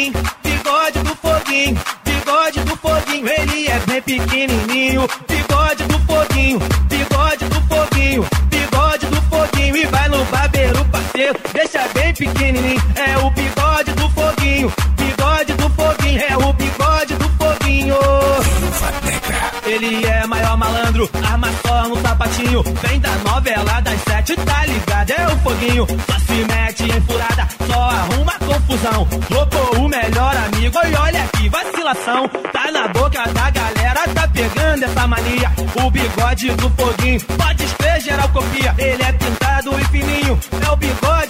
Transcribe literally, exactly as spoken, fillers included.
pequenininho, bigode do foguinho, bigode do foguinho, ele é bem pequenininho, bigode do foguinho, bigode do foguinho, bigode do foguinho, e vai no barbeiro, parceiro, deixa bem pequenininho, é o bigode do foguinho, bigode do foguinho, é o bigode do foguinho. Ele é maior malandro, arma só no sapatinho, vem da novela das sete, tá ligado? É o foguinho, só se mete em furada, só arruma confusão. Trocou o melhor amigo e olha que vacilação. Tá na boca da galera, tá pegando essa mania. O bigode do foguinho, pode escrever geral copia. Ele é pintado e fininho, é o bigode